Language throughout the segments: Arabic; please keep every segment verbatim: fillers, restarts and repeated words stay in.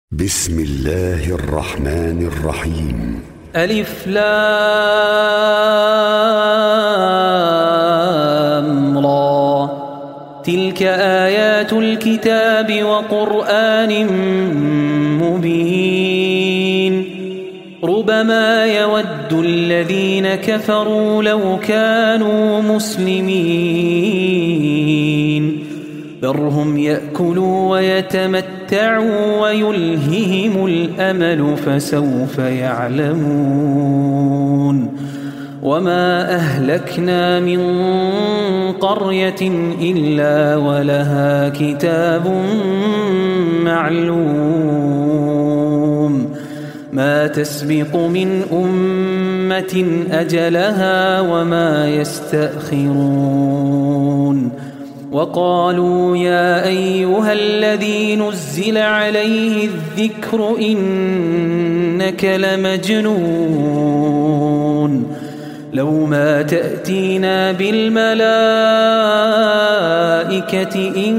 بسم الله الرحمن الرحيم. ألف لام را. تلك آيات الكتاب وقرآن مبين. ربما يود الذين كفروا لو كانوا مسلمين ذرهم يأكلوا ويتمتعوا ويلههم الأمل فسوف يعلمون. وما أهلكنا من قرية إلا ولها كتاب معلوم ما تسبق من أمة أجلها وما يستأخرون. وقالوا يا أيها الذي نزل عليه الذكر إنك لمجنون لو ما تأتينا بالملائكة إن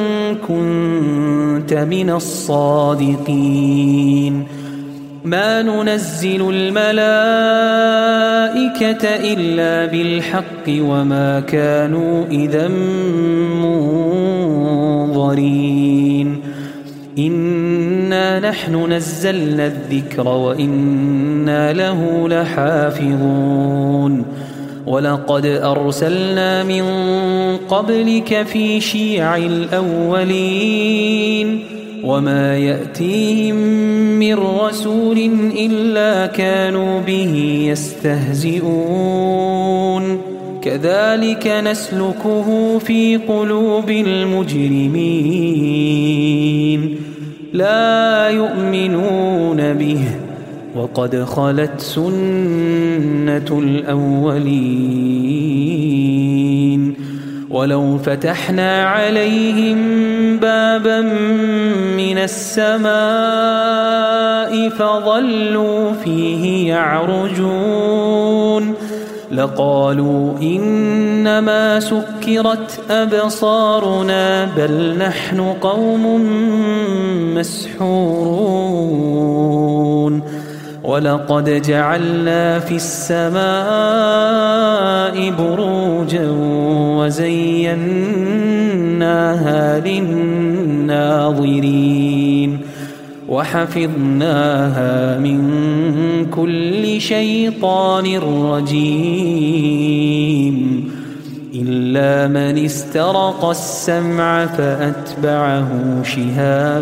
كنت من الصادقين. ما ننزل الملائكة إلا بالحق وما كانوا إذا منظرين. إنا نحن نزلنا الذكر وإنا له لحافظون. ولقد أرسلنا من قبلك في شيع الأولين وما يأتيهم من رسول إلا كانوا به يستهزئون. كذلك نسلكه في قلوب المجرمين لا يؤمنون به وقد خلت سنة الأولين. ولو فتحنا عليهم بابا من السماء فظلوا فيه يعرجون لقالوا إنما سكرت أبصارنا بل نحن قوم مسحورون. ولقد جعلنا في السماء بروجا وزيناها للناظرين وحفظناها من كل شيطان رجيم إلا من استرق السمع فأتبعه شهاب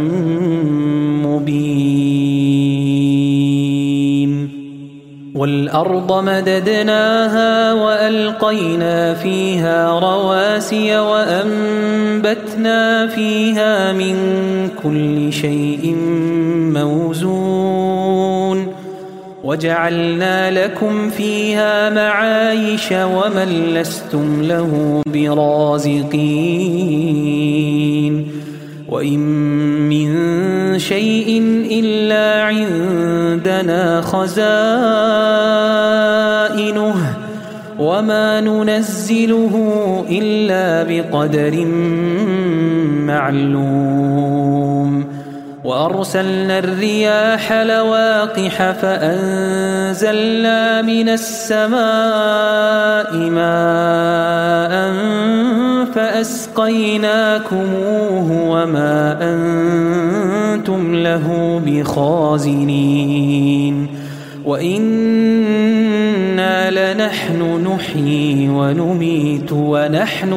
مبين. والأرض مددناها وألقينا فيها رواسي وأنبتنا فيها من كل شيء موزون وجعلنا لكم فيها معايش ومن لستم له برازقين. وإن من شيء إلا عندنا خزائنه وما ننزله إلا بقدر معلوم. وأرسلنا الرياح لواقح فأنزلنا من السماء ماء فأسقيناكموه وما أنتم له بخازنين. وإنا لنحن نحيي ونميت ونحن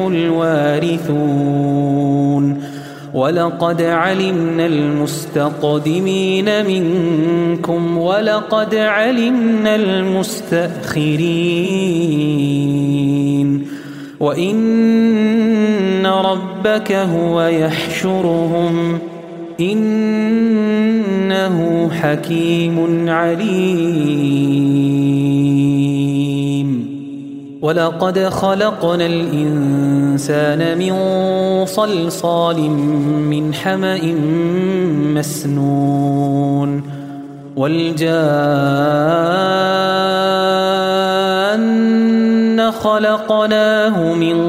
الوارثون. ولقد علمنا المستقدمين منكم ولقد علمنا المستأخرين. وإن ربك هو يحشرهم إنه حكيم عليم. ولقد خلقنا الإنسان من صلصال من حمأ مسنون والجان خلقناه من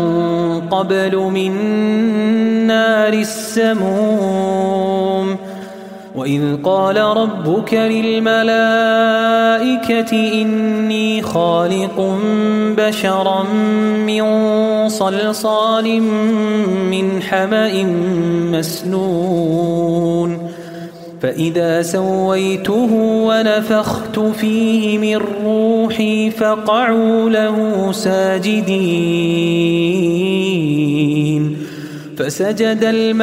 قبل من نار السموم وإذ قال ربك للملائكة إني خالق بشرا من صلصال من حمأ مسنون فإذا سويته ونفخت فيه من روحي فقعوا له ساجدين فسجد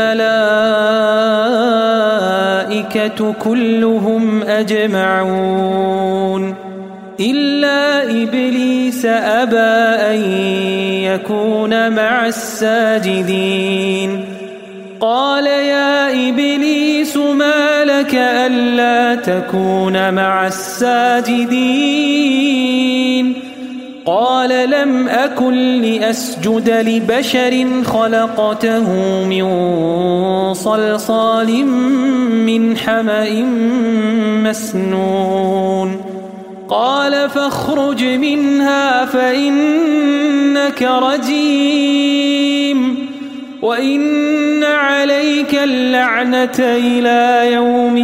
الملائكة كلهم أجمعون إلا إبليس أبى أن يكون مع الساجدين قال يا إبليس ما لك ألا تكون مع الساجدين قال لم أكن لأسجد لبشر خلقته من صلصال من حمأ مسنون قال فاخرج منها فإنك رجيم وإن عليك اللعنة إلى يوم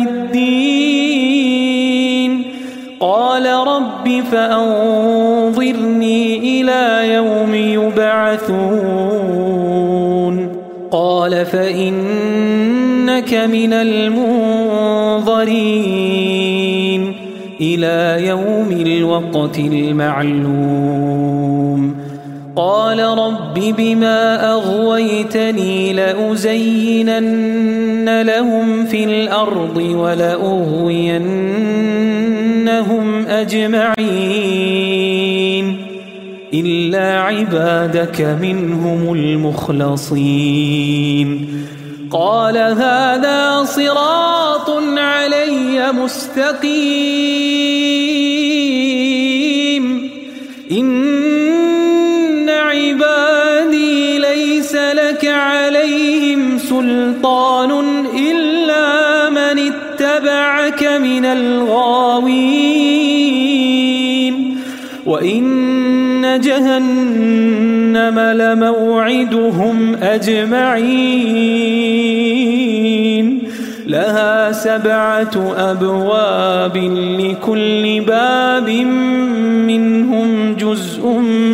الدين قال رب فأنظرني إلى يوم يبعثون قال فإنك من المنظرين إلى يوم الوقت المعلوم قال رب بما أغويتني لأزينن لهم في الأرض ولأغوينهم أجمعين إلا عبادك منهم المخلصين قال هذا صراط علي مستقيم إن عبادي ليس لك عليهم سلطان إلا من اتبعك من الغاوين وإن جهنم لموعدهم أجمعين لها سبعة أبواب لكل باب منهم جزء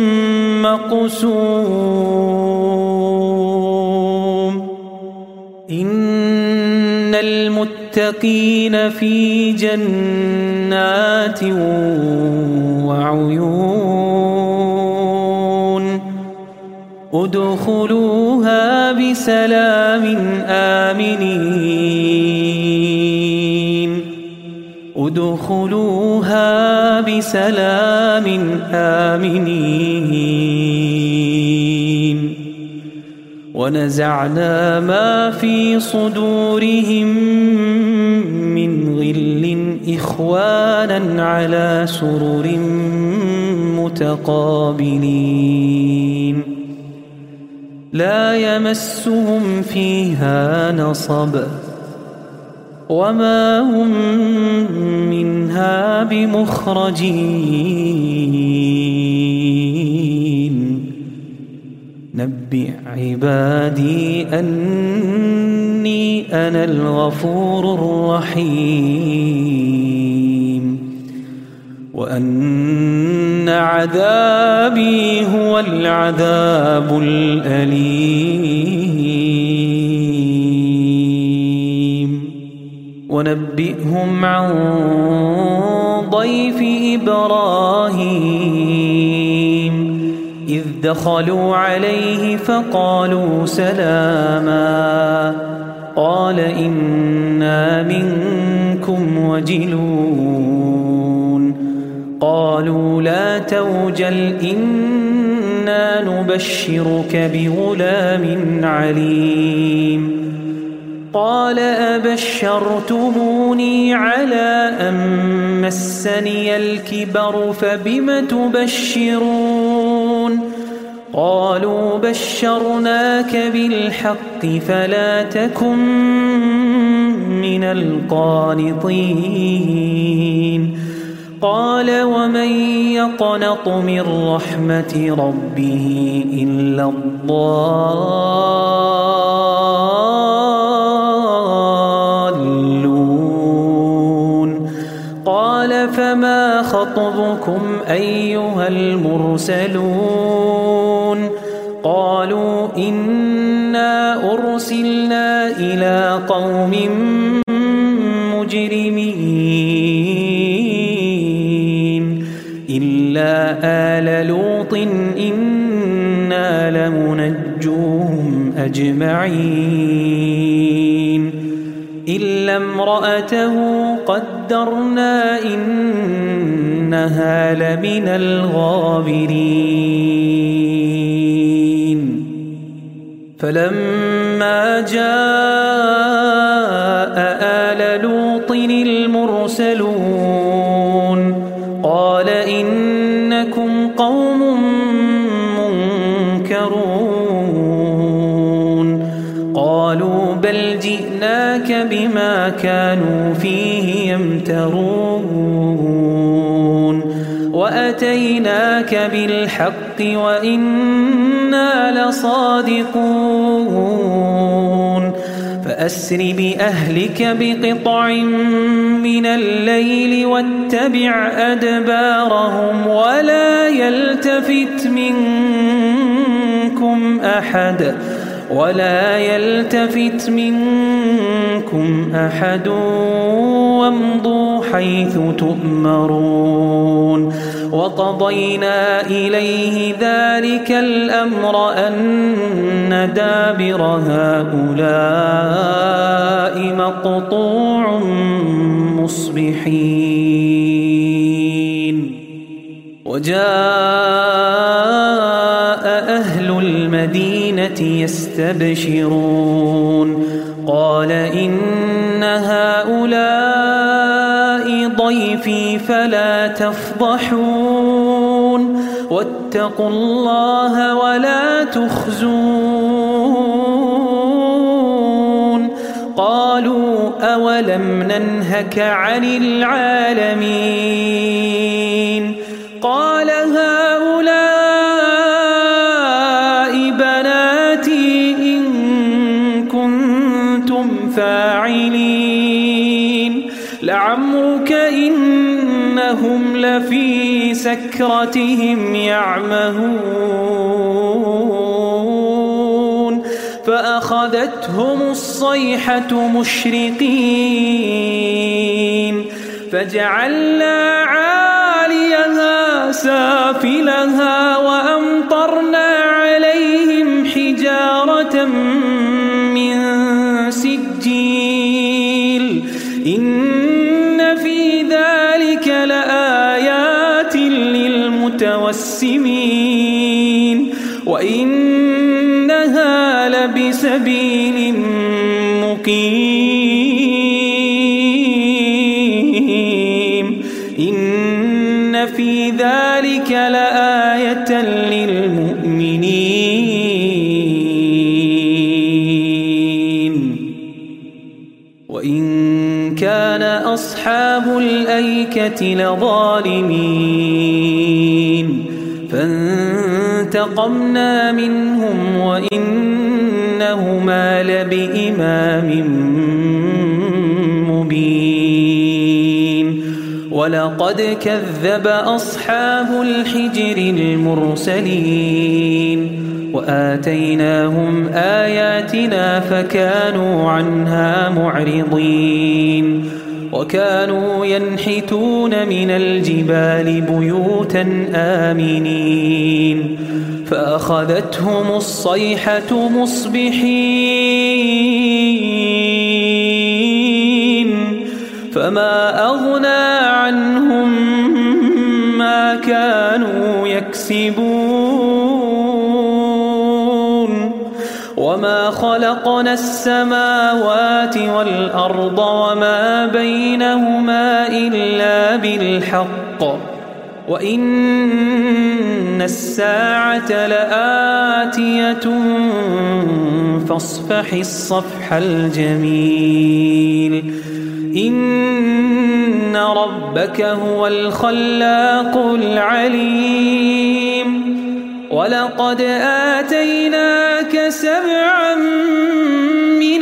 مقسوم إن المتقين في جنات وعيون ادخلوها بسلام آمنين ادخلوها بسلام آمنين ونزعنا ما في صدورهم من غل إخوانا على سرر متقابلين لا يمسهم فيها نصب وما هم منها بمخرجين نبئ عبادي أني أنا الغفور الرحيم وأن عذابي هو العذاب الأليم ونبئهم عن ضيف إبراهيم إذ دخلوا عليه فقالوا سلاما قال إنا منكم وجلون قالوا لا توجل إنا نبشرك بغلام عليم قال أبشرتموني على أن مسني الكبر فبم تبشرون قالوا بشرناك بالحق فلا تكن من القانطين قال ومن يقنط من رحمة ربه إلا الضالون خطبكم أيها المرسلون قالوا إنا أرسلنا إلى قوم مجرمين إلا آل لوط إنا لمنجوهم أجمعين إلا امرأته قدرنا إنها لمن الغابرين فلما جاء آل لوط المرسلون قال إنكم قوم منكرون قالوا بل جئناك بما كانوا فيه يمترون وأتيناك بالحق وإنا لصادقون فأسر بأهلك بقطع من الليل واتبع أدبارهم ولا يلتفت منكم أحد ولا يلتفت منكم أحد وامضوا حيث تؤمرون وقضينا إليه ذلك الأمر أن دابر هؤلاء مقطوع مصبحين وجاء أهل المدينة يستبشرون قال إن هؤلاء ضيفي فلا تفضحون واتقوا الله ولا تخزون قالوا أولم ننهك عن العالمين قال هؤلاء بناتي إن كنتم فاعلين لعمرك إنهم لفي سكرتهم يعمهون فأخذتهم الصيحة مشرقين فجعلنا عاليها سافلها وأمطرنا عليهم حجارة من سجيل إن في ذلك لآيات للمتوسمين وإنها لبسبيل مقيم إن في ذلك لآية للمؤمنين وإن كان أصحاب الأيكة لظالمين فانتقمنا منهم وإنهما لبإمام مبين ولقد كذب أصحاب الحجر المرسلين وآتيناهم آياتنا فكانوا عنها معرضين وكانوا ينحتون من الجبال بيوتا آمنين فأخذتهم الصيحة مصبحين فما أغنى عنهم ما كانوا يكسبون وما خلقنا السماوات والأرض وما بينهما إلا بالحق وإن الساعة لآتية فاصفح الصفح الجميل إن ربك هو الخلاق العليم ولقد آتيناك سبعا من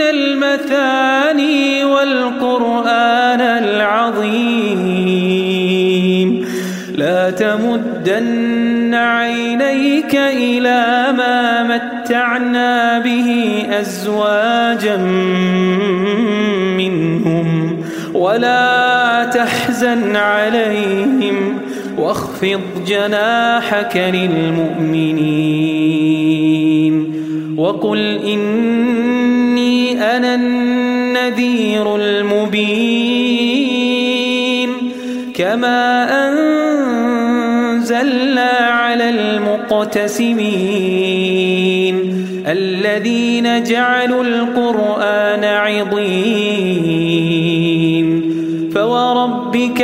المثاني والقرآن العظيم تمدن عينيك إلى ما متعنا به أزواجا منهم ولا تحزن عليهم واخفض جناحك للمؤمنين وقل إني أنا النذير المبين كما أنزلنا على المقتسمين الذين جعلوا القرآن عضين فوربك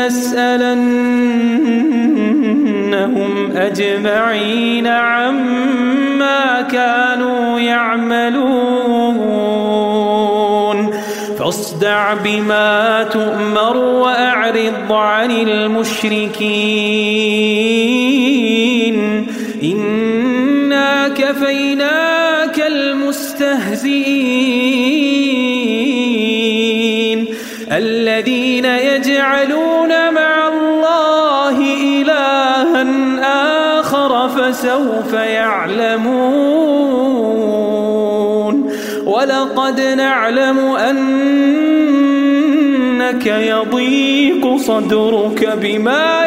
لنسألنهم أجمعين عما كانوا يعملون فاصدع بما تؤمر وأعرض عن المشركين إنا كفيناك المستهزئين الذين يجعلون مع الله إلها آخر فسوف يعلمون ولقد نعلم أنك يضيق صدرك بما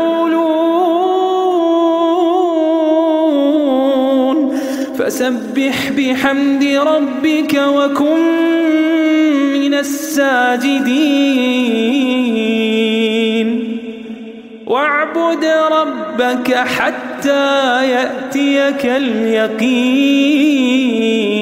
يقولون فسبح بحمد ربك وكن من الساجدين واعبد ربك حتى يأتيك اليقين.